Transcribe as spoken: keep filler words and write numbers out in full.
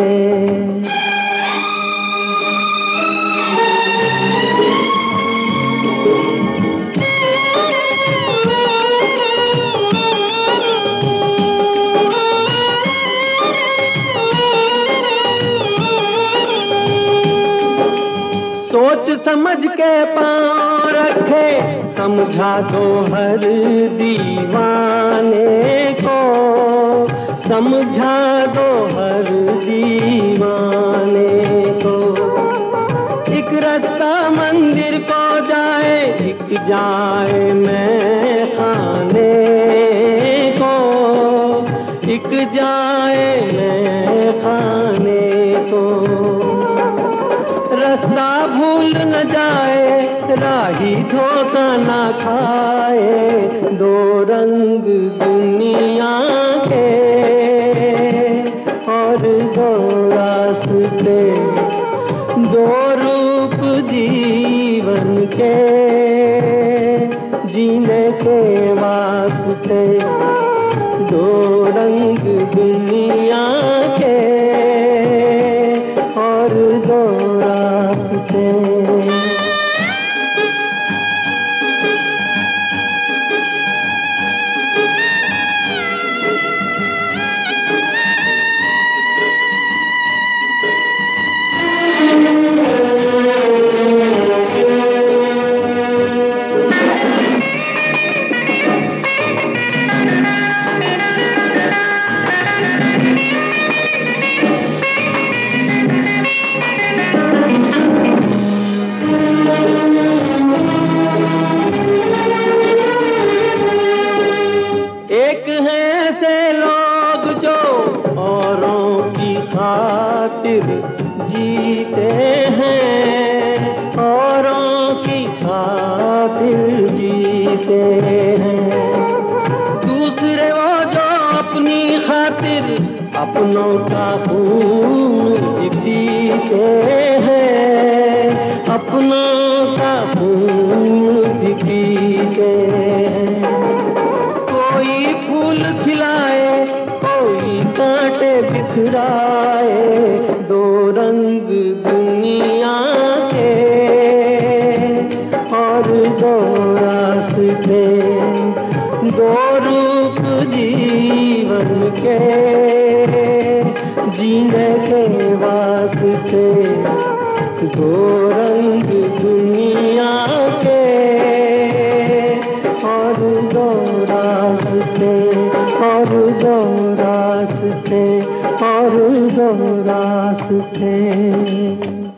सोच समझ के पाँव रखे, समझा दो हर दीवाने को, समझा दो हर दीवाने को। एक रास्ता मंदिर को जाए, एक जाए मैं खाने को, एक जाए मैं खाने को। रास्ता भूल न जाए, राही धोखा न खाए, दो रंग दुनिया के और दो रास्ते, दो रूप जीवन के, जीने के वास्ते, दो रंग दुनिया के और दो रास्ते। एक हैं ऐसे लोग जो औरों की खातिर जीते हैं, औरों की खातिर जीते हैं। दूसरे वो जो अपनी खातिर अपनों का खून पीते हैं, अपनों का खून पीते हैं। कोई फूल खिलाए, कोई कांटे बिखराए, दो रंग दुनिया के और दो रास्ते, दो रूप जीवन के, जीने के वास्ते, दो रंग दुनिया के और दो रास्ते, और दो रास्ते, और दो रास्ते।